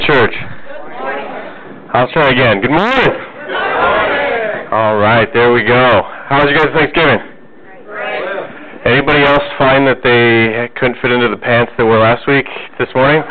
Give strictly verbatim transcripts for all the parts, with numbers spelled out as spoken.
Church. Good morning. I'll try again. Good morning. Good morning. All right, there we go. How was your guys' Thanksgiving? Great. Anybody else find that they couldn't fit into the pants they wore last week this morning?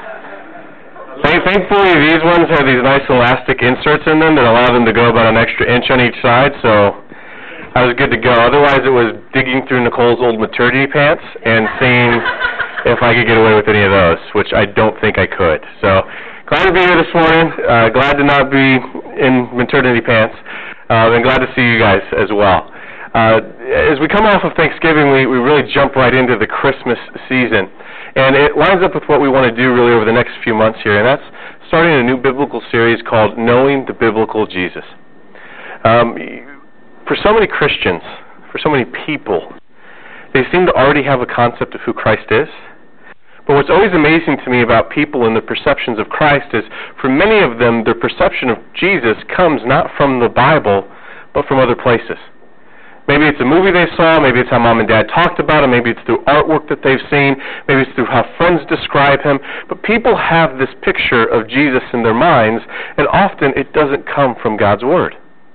Thankfully, these ones have these nice elastic inserts in them that allow them to go about an extra inch on each side, so I was good to go. Otherwise, it was digging through Nicole's old maternity pants and seeing if I could get away with any of those, which I don't think I could. So, glad to be here this morning. Uh, glad to not be in maternity pants. Uh, and glad to see you guys as well. Uh, as we come off of Thanksgiving, we, we really jump right into the Christmas season. And it lines up with what we want to do really over the next few months here, and that's starting a new biblical series called Knowing the Biblical Jesus. Um, for so many Christians, for so many people, they seem to already have a concept of who Christ is. But what's always amazing to me about people and their perceptions of Christ is, for many of them, their perception of Jesus comes not from the Bible, but from other places. Maybe it's a movie they saw, maybe it's how mom and dad talked about him, maybe it's through artwork that they've seen, maybe it's through how friends describe him. But people have this picture of Jesus in their minds, and often it doesn't come from God's Word.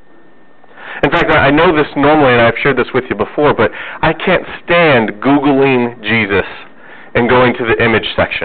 In fact, I know this normally, and I've shared this with you before, but I can't stand Googling Jesus and going to the image section.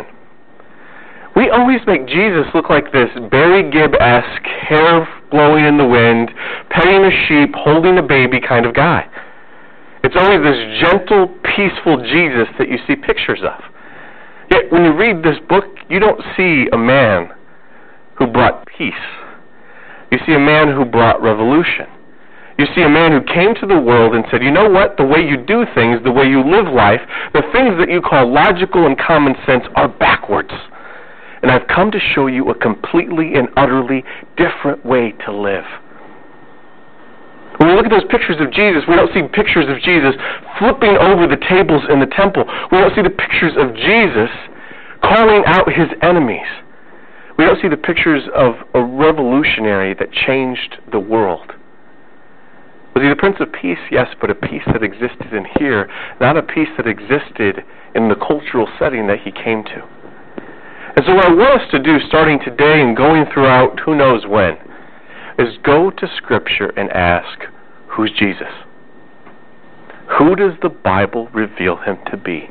We always make Jesus look like this Barry Gibb-esque, hair blowing in the wind, petting a sheep, holding a baby kind of guy. It's always this gentle, peaceful Jesus that you see pictures of. Yet when you read this book, you don't see a man who brought peace. You see a man who brought revolution. You see a man who came to the world and said, you know what, the way you do things, the way you live life, the things that you call logical and common sense are backwards. And I've come to show you a completely and utterly different way to live. When we look at those pictures of Jesus, we don't see pictures of Jesus flipping over the tables in the temple. We don't see the pictures of Jesus calling out his enemies. We don't see the pictures of a revolutionary that changed the world. Was he the Prince of Peace? Yes, but a peace that existed in here, not a peace that existed in the cultural setting that he came to. And so what I want us to do, starting today and going throughout who knows when, is go to Scripture and ask, who's Jesus? Who does the Bible reveal him to be?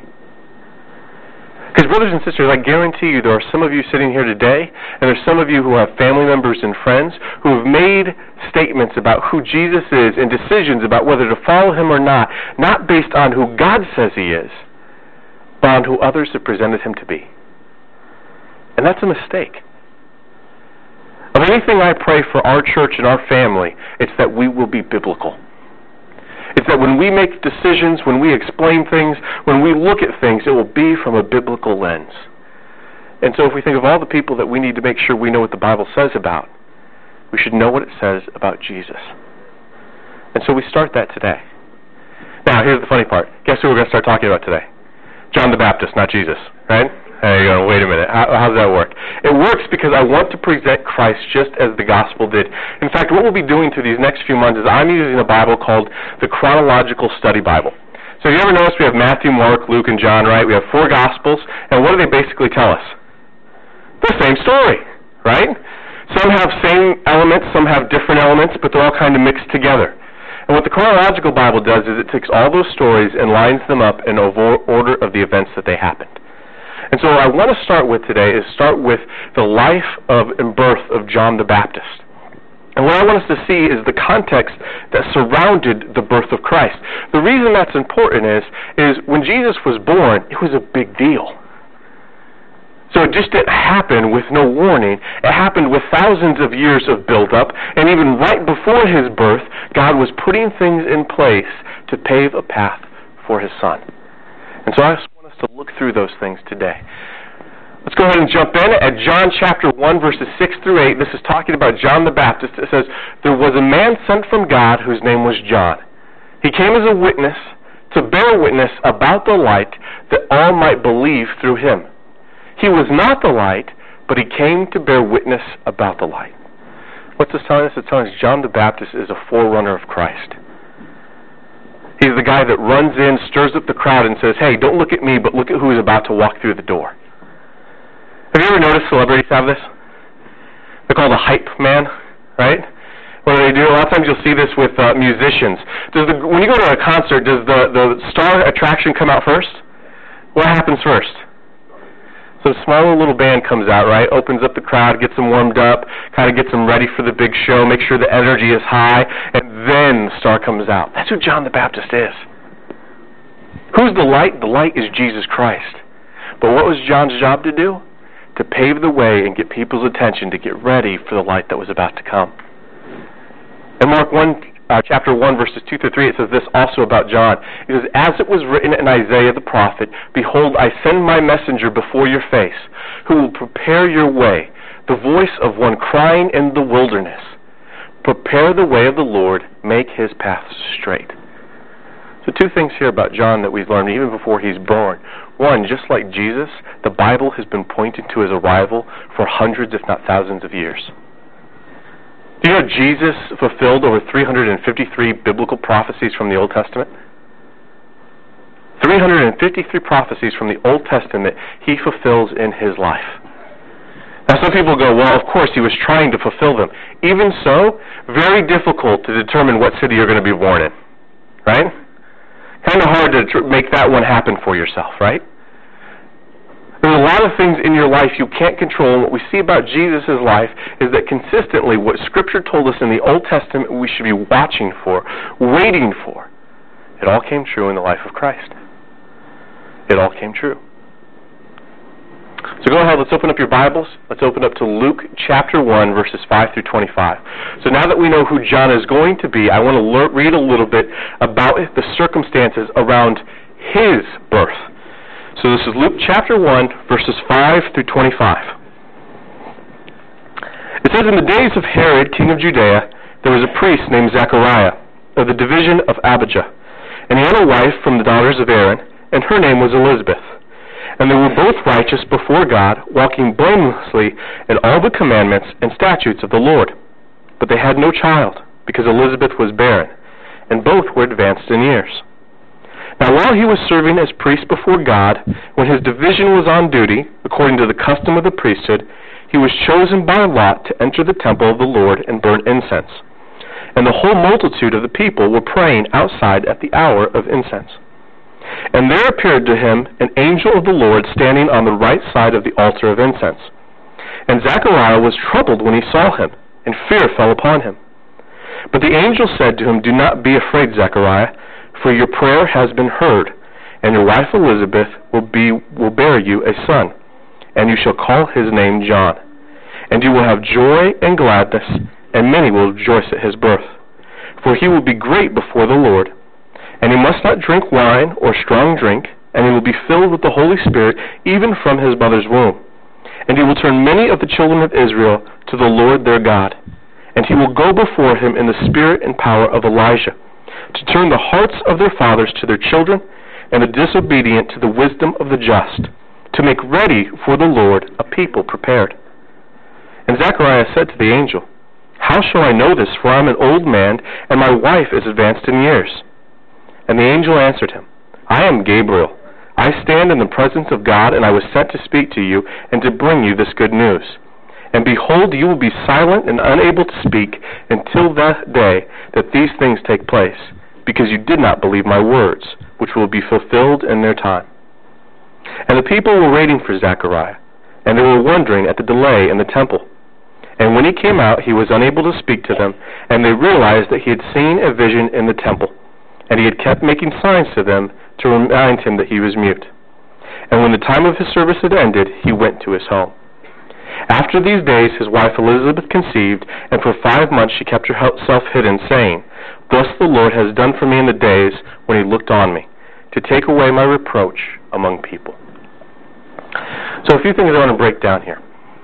Because brothers and sisters, I guarantee you there are some of you sitting here today, and there's some of you who have family members and friends who have made statements about who Jesus is and decisions about whether to follow him or not, not based on who God says he is, but on who others have presented him to be. And that's a mistake. Of anything I pray for our church and our family, it's that we will be biblical. It's that when we make decisions, when we explain things, when we look at things, it will be from a biblical lens. And so if we think of all the people that we need to make sure we know what the Bible says about, we should know what it says about Jesus. And so we start that today. Now, here's the funny part. Guess who we're going to start talking about today? John the Baptist, not Jesus, right? There you go. Wait a minute. How, how does that work? It works because I want to present Christ just as the gospel did. In fact, what we'll be doing through these next few months is I'm using a Bible called the Chronological Study Bible. So if you ever notice, we have Matthew, Mark, Luke, and John, right? We have four gospels, and what do they basically tell us? The same story, right? Some have same elements, some have different elements, but they're all kind of mixed together. And what the Chronological Bible does is it takes all those stories and lines them up in order of the events that they happened. And so what I want to start with today is start with the life of and birth of John the Baptist. And what I want us to see is the context that surrounded the birth of Christ. The reason that's important is, is when Jesus was born, it was a big deal. So it just didn't happen with no warning. It happened with thousands of years of build-up, and even right before his birth, God was putting things in place to pave a path for his son. And so I just want us to look through those things today. Let's go ahead and jump in at John chapter one, verses six through eight. This is talking about John the Baptist. It says, there was a man sent from God whose name was John. He came as a witness to bear witness about the light that all might believe through him. He was not the light, but he came to bear witness about the light. What's this telling us? It's telling us John the Baptist is a forerunner of Christ. He's the guy that runs in, stirs up the crowd, and says, hey, don't look at me, but look at who is about to walk through the door. Have you ever noticed celebrities have this? They're called a hype man, right? What do they do? A lot of times you'll see this with uh, musicians. Does the, when you go to a concert, does the, the star attraction come out first? What happens first? So a small little band comes out, right? Opens up the crowd, gets them warmed up, kind of gets them ready for the big show, make sure the energy is high, and then the star comes out. That's who John the Baptist is. Who's the light? The light is Jesus Christ. But what was John's job to do? To pave the way and get people's attention to get ready for the light that was about to come. In Mark one, uh, chapter one, verses two through three, it says this also about John. It says, "As it was written in Isaiah the prophet, Behold, I send my messenger before your face, who will prepare your way, the voice of one crying in the wilderness. Prepare the way of the Lord, make his paths straight." So two things here about John that we've learned even before he's born. One, just like Jesus, the Bible has been pointing to his arrival for hundreds, if not thousands of years. Do you know Jesus fulfilled over three hundred fifty-three biblical prophecies from the Old Testament? three hundred fifty-three prophecies from the Old Testament he fulfills in his life. Now some people go, well, of course he was trying to fulfill them. Even so, very difficult to determine what city you're going to be born in. Right? Kind of hard to tr- make that one happen for yourself, right? There's a lot of things in your life you can't control, and what we see about Jesus' life is that consistently what Scripture told us in the Old Testament we should be watching for, waiting for, it all came true in the life of Christ. It all came true. So go ahead, let's open up your Bibles. Let's open up to Luke chapter one, verses five through twenty-five. So now that we know who John is going to be, I want to le- read a little bit about the circumstances around his birth. So this is Luke chapter one, verses five through twenty-five. It says, "In the days of Herod, king of Judea, there was a priest named Zechariah, of the division of Abijah. And he had a wife from the daughters of Aaron, and her name was Elizabeth. And they were both righteous before God, walking blamelessly in all the commandments and statutes of the Lord. But they had no child, because Elizabeth was barren, and both were advanced in years. Now while he was serving as priest before God, when his division was on duty, according to the custom of the priesthood, he was chosen by lot to enter the temple of the Lord and burn incense. And the whole multitude of the people were praying outside at the hour of incense. And there appeared to him an angel of the Lord standing on the right side of the altar of incense. And Zechariah was troubled when he saw him, and fear fell upon him. But the angel said to him, Do not be afraid, Zechariah, for your prayer has been heard, and your wife Elizabeth will be will bear you a son, and you shall call his name John. And you will have joy and gladness, and many will rejoice at his birth. For he will be great before the Lord. And he must not drink wine or strong drink, and he will be filled with the Holy Spirit even from his mother's womb. And he will turn many of the children of Israel to the Lord their God. And he will go before him in the spirit and power of Elijah, to turn the hearts of their fathers to their children, and the disobedient to the wisdom of the just, to make ready for the Lord a people prepared. And Zechariah said to the angel, How shall I know this, for I am an old man, and my wife is advanced in years? And the angel answered him, I am Gabriel. I stand in the presence of God, and I was sent to speak to you and to bring you this good news. And behold, you will be silent and unable to speak until that day that these things take place, because you did not believe my words, which will be fulfilled in their time. And the people were waiting for Zechariah, and they were wondering at the delay in the temple. And when he came out, he was unable to speak to them, and they realized that he had seen a vision in the temple. And he had kept making signs to them to remind him that he was mute. And when the time of his service had ended, he went to his home. After these days his wife Elizabeth conceived, and for five months she kept herself hidden, saying, Thus the Lord has done for me in the days when he looked on me, to take away my reproach among people. So a few things I want to break down here.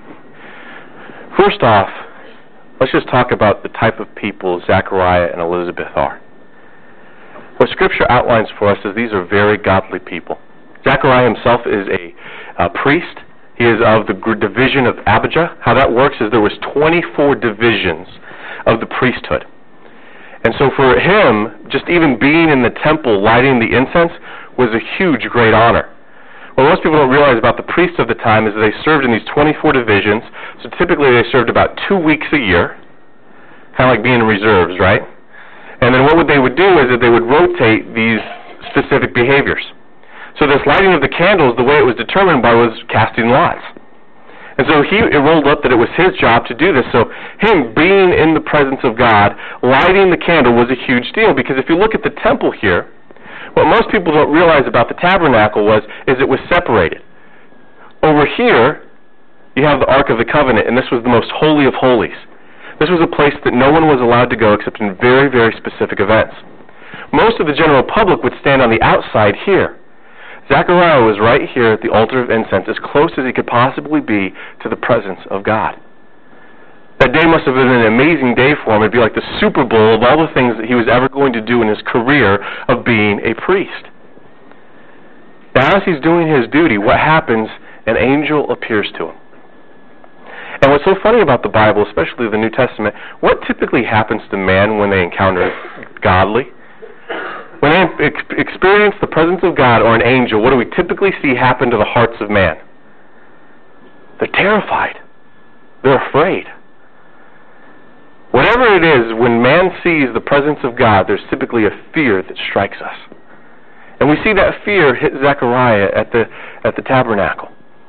First off, let's just talk about the type of people Zechariah and Elizabeth are. What Scripture outlines for us is these are very godly people. Zechariah himself is a, a priest. He is of the division of Abijah. How that works is there was twenty-four divisions of the priesthood. And so for him, just even being in the temple lighting the incense was a huge, great honor. What most people don't realize about the priests of the time is that they served in these twenty-four divisions, so typically they served about two weeks a year, kind of like being in reserves, right? And then what would they would do is that they would rotate these specific behaviors. So this lighting of the candles, the way it was determined by was casting lots. And so he, it rolled up that it was his job to do this. So him being in the presence of God, lighting the candle was a huge deal, because if you look at the temple here, what most people don't realize about the tabernacle was, is it was separated. Over here, you have the Ark of the Covenant, and this was the most holy of holies. This was a place that no one was allowed to go except in very, very specific events. Most of the general public would stand on the outside here. Zechariah was right here at the altar of incense, as close as he could possibly be to the presence of God. That day must have been an amazing day for him. It'd be like the Super Bowl of all the things that he was ever going to do in his career of being a priest. Now, as he's doing his duty, what happens? An angel appears to him. And what's so funny about the Bible, especially the New Testament, what typically happens to man when they encounter godly? When they ex- experience the presence of God or an angel, what do we typically see happen to the hearts of man? They're terrified. They're afraid. Whatever it is, when man sees the presence of God, there's typically a fear that strikes us. And we see that fear hit Zechariah at the, at the tabernacle.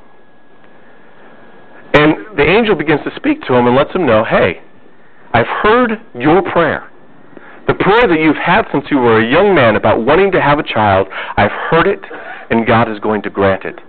And the angel begins to speak to him and lets him know, hey, I've heard your prayer. The prayer that you've had since you were a young man about wanting to have a child, I've heard it, and God is going to grant it.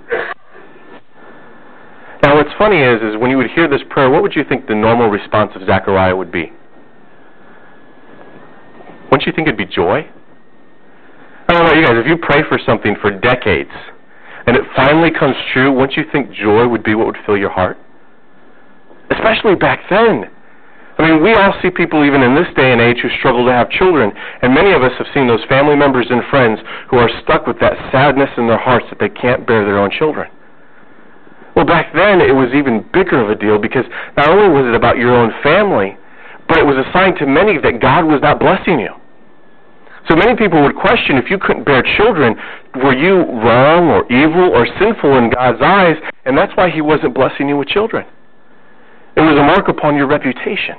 Now, what's funny is, is when you would hear this prayer, what would you think the normal response of Zechariah would be? Wouldn't you think it'd be joy? I don't know about you guys, if you pray for something for decades, and it finally comes true, wouldn't you think joy would be what would fill your heart? Especially back then. I mean, we all see people even in this day and age who struggle to have children, and many of us have seen those family members and friends who are stuck with that sadness in their hearts that they can't bear their own children. Well, back then, it was even bigger of a deal, because not only was it about your own family, but it was a sign to many that God was not blessing you. So many people would question, if you couldn't bear children, were you wrong or evil or sinful in God's eyes? And that's why he wasn't blessing you with children. It was a mark upon your reputation.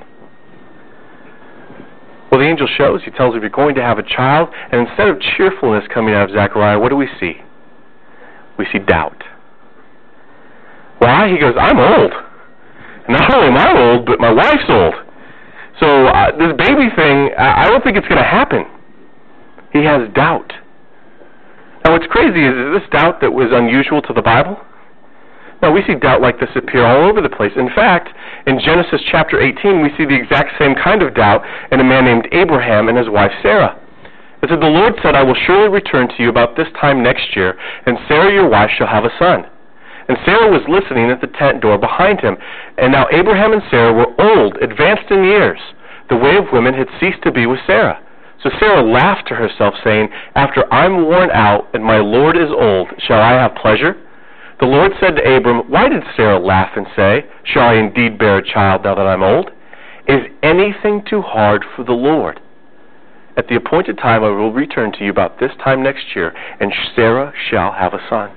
Well, the angel shows, he tells him you're going to have a child, and instead of cheerfulness coming out of Zechariah, what do we see? We see doubt. Why? He goes, I'm old. And not only am I old, but my wife's old. So uh, this baby thing, I, I don't think it's going to happen. He has doubt. Now what's crazy is, is this doubt that was unusual to the Bible? No, we see doubt like this appear all over the place. In fact, in Genesis chapter eighteen, we see the exact same kind of doubt in a man named Abraham and his wife Sarah. It said, the Lord said, I will surely return to you about this time next year, and Sarah your wife shall have a son. And Sarah was listening at the tent door behind him. And now Abraham and Sarah were old, advanced in years. The way of women had ceased to be with Sarah. So Sarah laughed to herself, saying, after I'm worn out and my Lord is old, shall I have pleasure? The Lord said to Abram, why did Sarah laugh and say, shall I indeed bear a child now that I'm old? Is anything too hard for the Lord? At the appointed time I will return to you about this time next year, and Sarah shall have a son.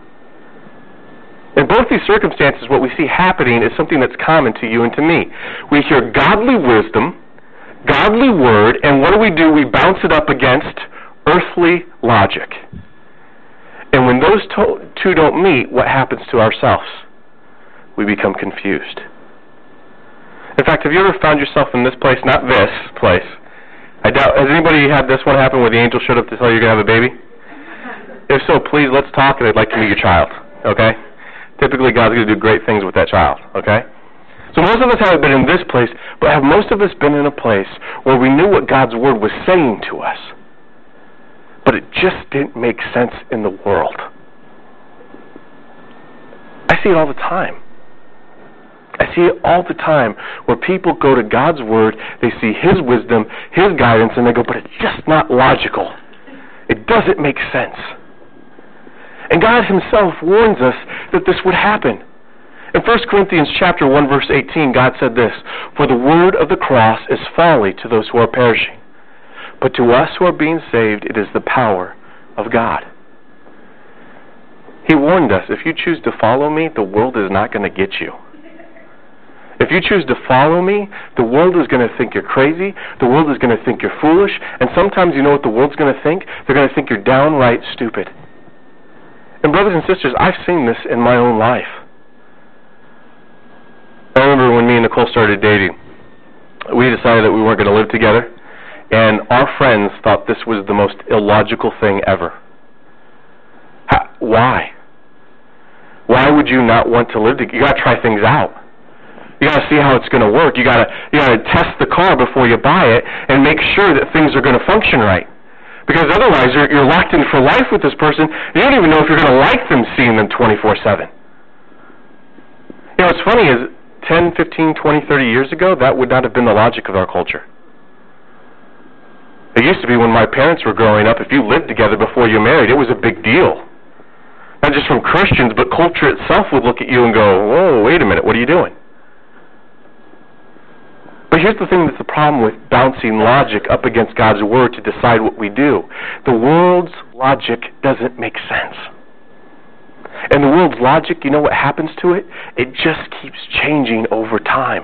In both these circumstances, what we see happening is something that's common to you and to me. We hear godly wisdom, godly word, and what do we do? We bounce it up against earthly logic. And when those to- two don't meet, what happens to ourselves? We become confused. In fact, have you ever found yourself in this place? Not this place. I doubt. Has anybody had this one happen where the angel showed up to tell you you're going to have a baby? If so, please, let's talk, and I'd like to meet your child. Okay? Typically, God's going to do great things with that child, okay? So most of us haven't been in this place, but have most of us been in a place where we knew what God's Word was saying to us, but it just didn't make sense in the world. I see it all the time. I see it all the time where people go to God's Word, they see His wisdom, His guidance, and they go, but it's just not logical. It doesn't make sense. And God himself warns us that this would happen. In First Corinthians chapter one, verse eighteen, God said this, for the word of the cross is folly to those who are perishing, but to us who are being saved, it is the power of God. He warned us, if you choose to follow me, the world is not going to get you. If you choose to follow me, the world is going to think you're crazy, the world is going to think you're foolish, and sometimes you know what the world's going to think? They're going to think you're downright stupid. And brothers and sisters, I've seen this in my own life. I remember when me and Nicole started dating, we decided that we weren't going to live together, and our friends thought this was the most illogical thing ever. How, why? Why would you not want to live together? You got to try things out. You got to see how it's going to work. You got to you got to test the car before you buy it and make sure that things are going to function right. Because otherwise, you're you're locked in for life with this person. You don't even know if you're going to like them seeing them twenty-four seven. You know, what's funny is ten, fifteen, twenty, thirty years ago, that would not have been the logic of our culture. It used to be when my parents were growing up, if you lived together before you married, it was a big deal. Not just from Christians, but culture itself would look at you and go, whoa, wait a minute, what are you doing? But here's the thing that's the problem with bouncing logic up against God's Word to decide what we do. The world's logic doesn't make sense. And the world's logic, you know what happens to it? It just keeps changing over time.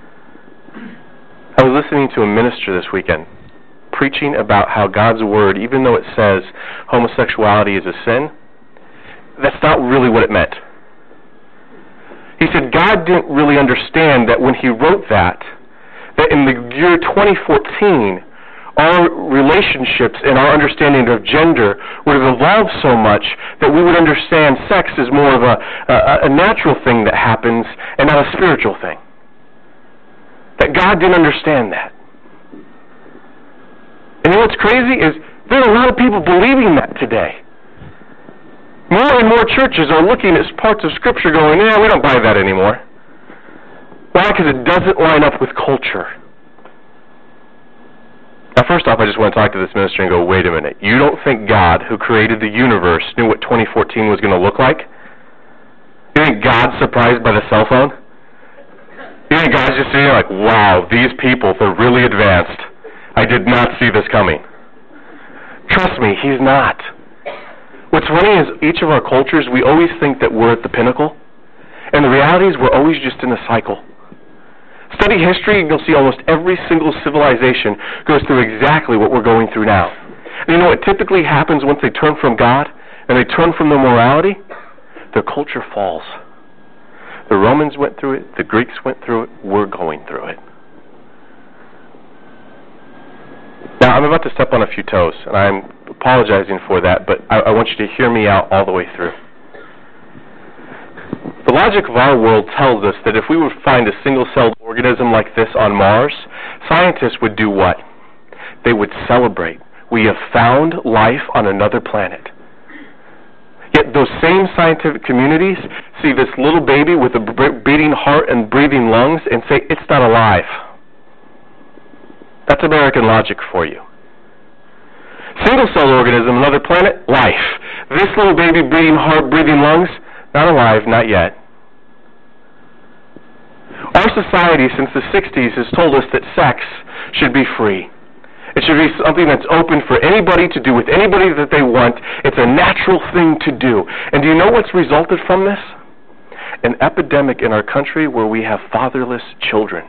I was listening to a minister this weekend preaching about how God's Word, even though it says homosexuality is a sin, that's not really what it meant. He said God didn't really understand that when he wrote that, that in the year twenty fourteen, our relationships and our understanding of gender would have evolved so much that we would understand sex as more of a, a, a natural thing that happens and not a spiritual thing. That God didn't understand that. And you know what's crazy is there are a lot of people believing that today. More and more churches are looking at parts of Scripture going, yeah, we don't buy that anymore. Why? Because it doesn't line up with culture. Now, first off, I just want to talk to this minister and go, wait a minute. You don't think God, who created the universe, knew what twenty fourteen was going to look like? You think God's surprised by the cell phone? You think God's just sitting there like, wow, these people, they're really advanced. I did not see this coming. Trust me, he's not. What's funny is each of our cultures, we always think that we're at the pinnacle. And the reality is we're always just in a cycle. Study history, and you'll see almost every single civilization goes through exactly what we're going through now. And you know what typically happens once they turn from God and they turn from their morality? Their culture falls. The Romans went through it. The Greeks went through it. We're going through it. Now, I'm about to step on a few toes, and I'm apologizing for that, but I, I want you to hear me out all the way through. The logic of our world tells us that if we would find a single-celled organism like this on Mars, scientists would do what? They would celebrate. We have found life on another planet. Yet those same scientific communities see this little baby with a beating heart and breathing lungs and say, it's not alive. That's American logic for you. Single-celled organism, another planet, life. This little baby breathing heart, breathing lungs, not alive, not yet. Our society since the sixties has told us that sex should be free. It should be something that's open for anybody to do with anybody that they want. It's a natural thing to do. And do you know what's resulted from this? An epidemic in our country where we have fatherless children.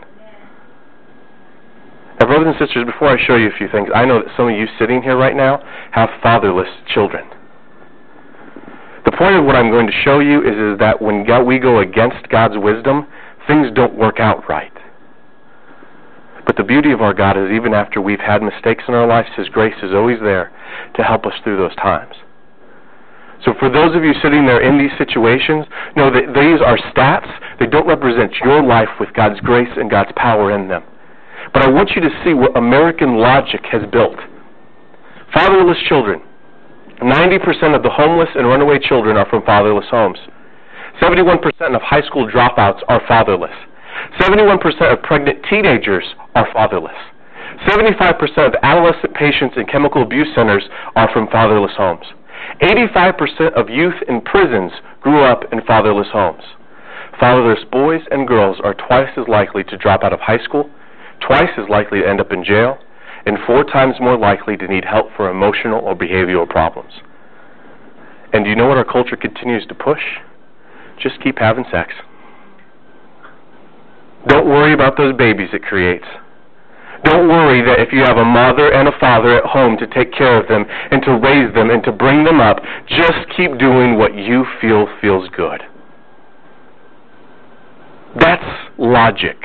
Now, brothers and sisters, before I show you a few things, I know that some of you sitting here right now have fatherless children. The point of what I'm going to show you is, is that when God, we go against God's wisdom, things don't work out right. But the beauty of our God is even after we've had mistakes in our lives, His grace is always there to help us through those times. So for those of you sitting there in these situations, know that these are stats. They don't represent your life with God's grace and God's power in them. But I want you to see what American logic has built. Fatherless children. ninety percent of the homeless and runaway children are from fatherless homes. seventy-one percent of high school dropouts are fatherless. seventy-one percent of pregnant teenagers are fatherless. seventy-five percent of adolescent patients in chemical abuse centers are from fatherless homes. eighty-five percent of youth in prisons grew up in fatherless homes. Fatherless boys and girls are twice as likely to drop out of high school, twice as likely to end up in jail, and four times more likely to need help for emotional or behavioral problems. And do you know what our culture continues to push? Just keep having sex. Don't worry about those babies it creates. Don't worry that if you have a mother and a father at home to take care of them and to raise them and to bring them up, just keep doing what you feel feels good. That's logic.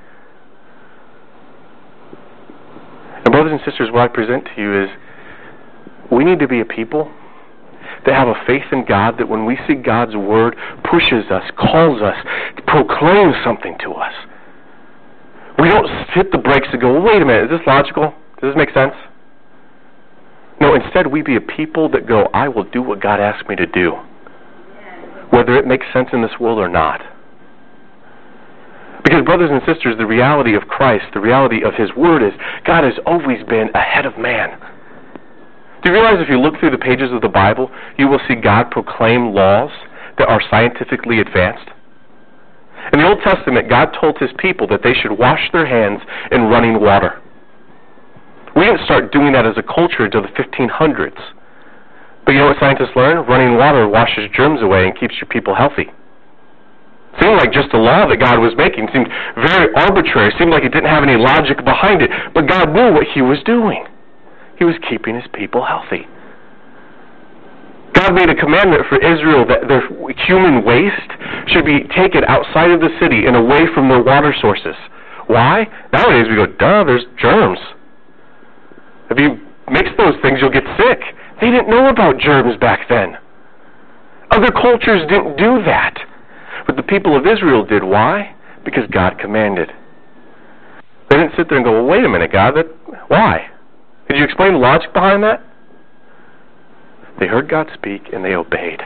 And brothers and sisters, what I present to you is we need to be a people that have a faith in God, that when we see God's word pushes us, calls us, proclaims something to us, we don't hit the brakes and go, well, wait a minute, is this logical? Does this make sense? No, instead we be a people that go, I will do what God asked me to do, whether it makes sense in this world or not. Because, brothers and sisters, the reality of Christ, the reality of His Word is God has always been ahead of man. Do you realize if you look through the pages of the Bible, you will see God proclaim laws that are scientifically advanced? In the Old Testament, God told His people that they should wash their hands in running water. We didn't start doing that as a culture until the fifteen hundreds. But you know what scientists learned? Running water washes germs away and keeps your people healthy. Seemed like just a law that God was making. Seemed very arbitrary. Seemed like it didn't have any logic behind it. But God knew what He was doing. He was keeping His people healthy. God made a commandment for Israel that their human waste should be taken outside of the city and away from their water sources. Why? Nowadays we go, duh, there's germs. If you mix those things, you'll get sick. They didn't know about germs back then. Other cultures didn't do that. But the people of Israel did. Why? Because God commanded. They didn't sit there and go, well, wait a minute, God, that, why? Did you explain the logic behind that? They heard God speak and they obeyed.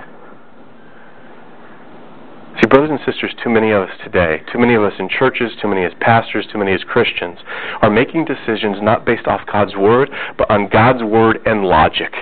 See, brothers and sisters, too many of us today, too many of us in churches, too many as pastors, too many as Christians, are making decisions not based off God's Word, but on God's Word and logic.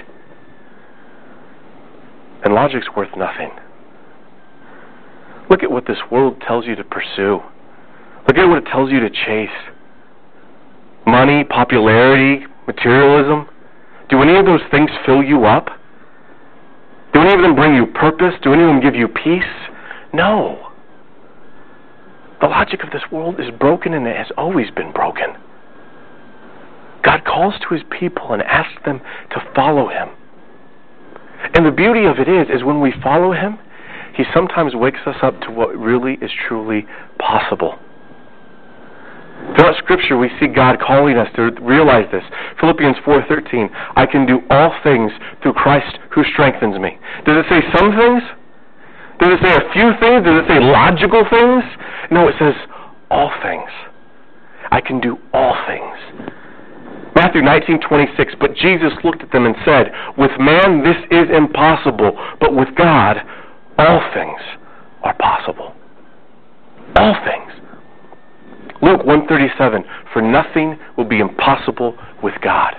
And logic's worth nothing. Look at what this world tells you to pursue. Look at what it tells you to chase. Money, popularity, materialism. Do any of those things fill you up? Do any of them bring you purpose? Do any of them give you peace? No. The logic of this world is broken, and it has always been broken. God calls to His people and asks them to follow Him. And the beauty of it is, is when we follow Him, He sometimes wakes us up to what really is truly possible. Throughout Scripture, we see God calling us to realize this. Philippians four thirteen, I can do all things through Christ who strengthens me. Does it say some things? Does it say a few things? Does it say logical things? No, it says all things. I can do all things. Matthew nineteen twenty-six, but Jesus looked at them and said, with man this is impossible, but with God all things are possible. All things. Luke one thirty-seven, for nothing will be impossible with God.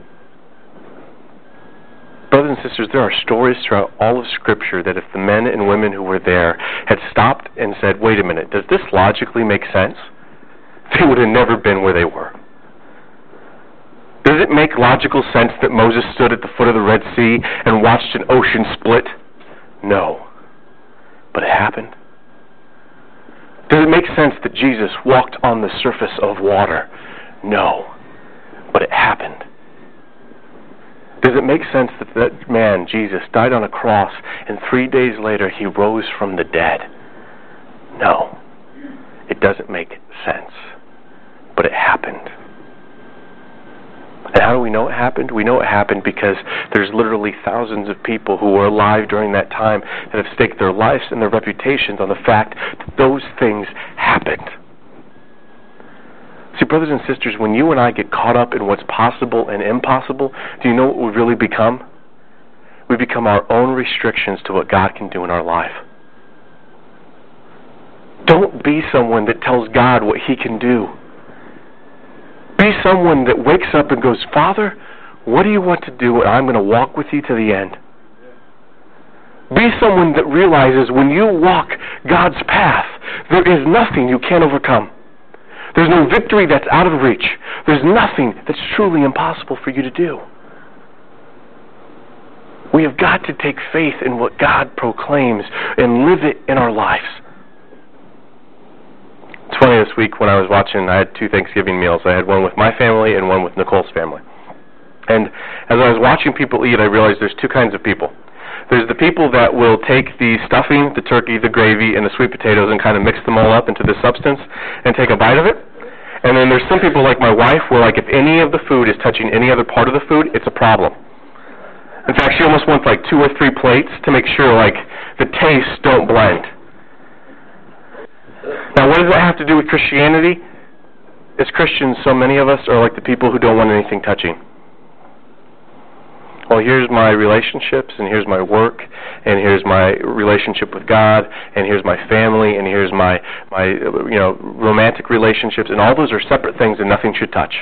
Brothers and sisters, there are stories throughout all of Scripture that if the men and women who were there had stopped and said, wait a minute, does this logically make sense? They would have never been where they were. Does it make logical sense that Moses stood at the foot of the Red Sea and watched an ocean split? No. But it happened. Does it make sense that Jesus walked on the surface of water? No. But it happened. Does it make sense that that man, Jesus, died on a cross and three days later He rose from the dead? No. It doesn't make sense. But it happened. And how do we know it happened? We know it happened because there's literally thousands of people who were alive during that time that have staked their lives and their reputations on the fact that those things happened. See, brothers and sisters, when you and I get caught up in what's possible and impossible, do you know what we really become? We become our own restrictions to what God can do in our life. Don't be someone that tells God what He can do. Be someone that wakes up and goes, Father, what do you want to do? And I'm going to walk with you to the end. Be someone that realizes when you walk God's path, there is nothing you can't overcome. There's no victory that's out of reach. There's nothing that's truly impossible for you to do. We have got to take faith in what God proclaims and live it in our lives. It's funny, this week when I was watching, I had two Thanksgiving meals. I had one with my family and one with Nicole's family. And as I was watching people eat, I realized there's two kinds of people. There's the people that will take the stuffing, the turkey, the gravy, and the sweet potatoes and kind of mix them all up into this substance and take a bite of it. And then there's some people like my wife where, like, if any of the food is touching any other part of the food, it's a problem. In fact, she almost wants like two or three plates to make sure like the tastes don't blend. Now, what does that have to do with Christianity? As Christians, so many of us are like the people who don't want anything touching. Well, here's my relationships, and here's my work, and here's my relationship with God, and here's my family, and here's my, my you know, romantic relationships, and all those are separate things and nothing should touch.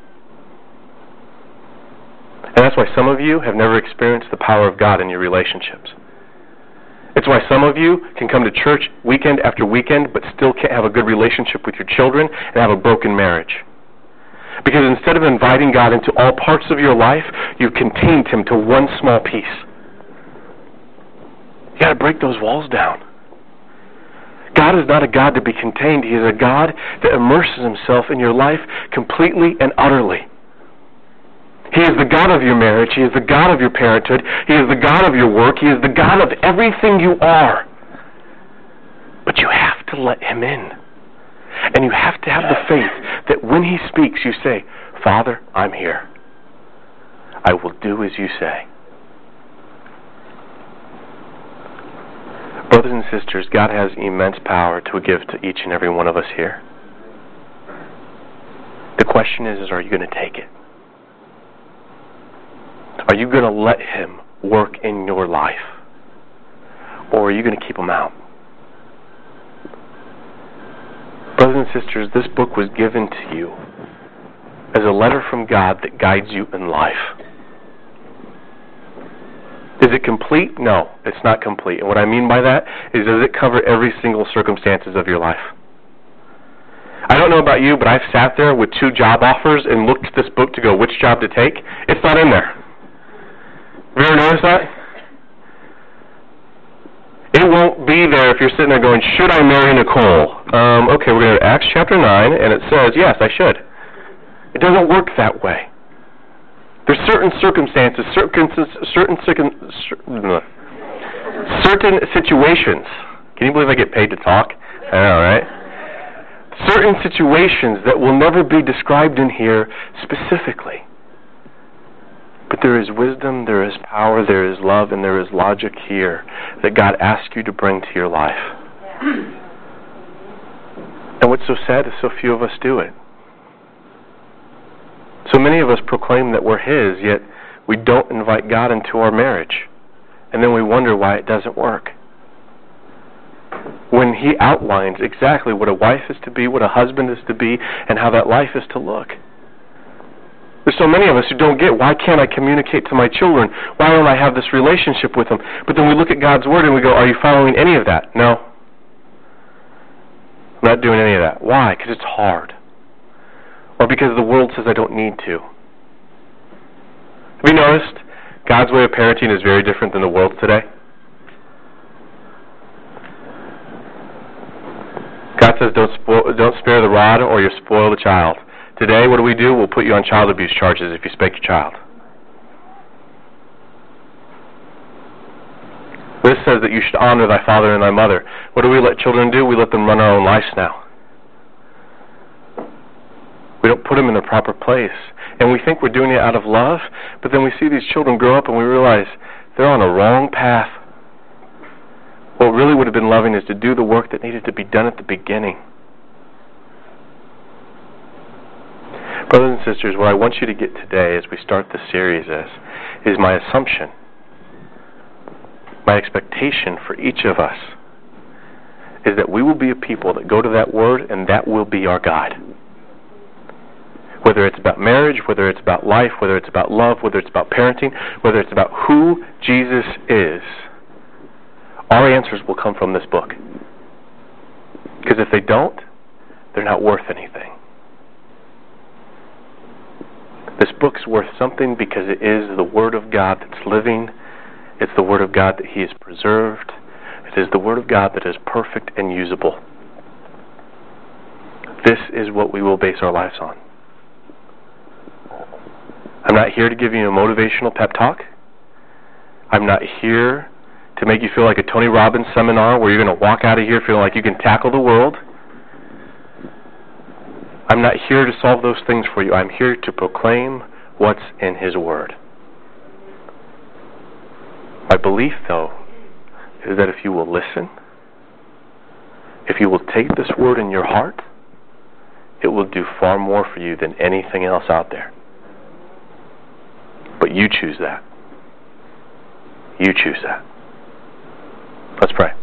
And that's why some of you have never experienced the power of God in your relationships. It's why some of you can come to church weekend after weekend but still can't have a good relationship with your children and have a broken marriage. Because instead of inviting God into all parts of your life, you've contained Him to one small piece. You've got to break those walls down. God is not a God to be contained. He is a God that immerses Himself in your life completely and utterly. He is the God of your marriage. He is the God of your parenthood. He is the God of your work. He is the God of everything you are. But you have to let Him in. And you have to have the faith that when He speaks, you say, Father, I'm here. I will do as you say. Brothers and sisters, God has immense power to give to each and every one of us here. The question is, is are you going to take it? Are you going to let Him work in your life? Or are you going to keep Him out? Brothers and sisters, this book was given to you as a letter from God that guides you in life. Is it complete? No, it's not complete. And what I mean by that is, does it cover every single circumstances of your life? I don't know about you, but I've sat there with two job offers and looked at this book to go, which job to take? It's not in there. Have you ever noticed that? It won't be there if you're sitting there going, should I marry Nicole? Um, okay, we're going to Acts chapter nine, and it says, yes, I should. It doesn't work that way. There's certain circumstances, certain, certain, certain situations. Can you believe I get paid to talk? I know, right? Certain situations that will never be described in here specifically. But there is wisdom, there is power, there is love, and there is logic here that God asks you to bring to your life. And what's so sad is so few of us do it. So many of us proclaim that we're His, yet we don't invite God into our marriage. And then we wonder why it doesn't work. When He outlines exactly what a wife is to be, what a husband is to be, and how that life is to look. There's so many of us who don't get, why can't I communicate to my children? Why don't I have this relationship with them? But then we look at God's Word and we go, are you following any of that? No. I'm not doing any of that. Why? Because it's hard. Or because the world says I don't need to. Have you noticed God's way of parenting is very different than the world's today? God says don't, spoil, don't spare the rod or you'll spoil the child. Today, what do we do? We'll put you on child abuse charges if you spank your child. This says that you should honor thy father and thy mother. What do we let children do? We let them run our own lives now. We don't put them in the proper place. And we think we're doing it out of love, but then we see these children grow up and we realize they're on a wrong path. What really would have been loving is to do the work that needed to be done at the beginning. Brothers and sisters, what I want you to get today as we start this series is, is my assumption, my expectation for each of us is that we will be a people that go to that Word and that will be our guide. Whether it's about marriage, whether it's about life, whether it's about love, whether it's about parenting, whether it's about who Jesus is, our answers will come from this book. Because if they don't, they're not worth anything. This book's worth something because it is the Word of God that's living It's the Word of God that He has preserved. It is the Word of God that is perfect and usable. This is what we will base our lives on. I'm not here to give you a motivational pep talk. I'm not here to make you feel like a Tony Robbins seminar where you're going to walk out of here feeling like you can tackle the world. I'm not here to solve those things for you. I'm here to proclaim what's in His Word. My belief, though, is that if you will listen, if you will take this Word in your heart, it will do far more for you than anything else out there. But you choose that. You choose that. Let's pray.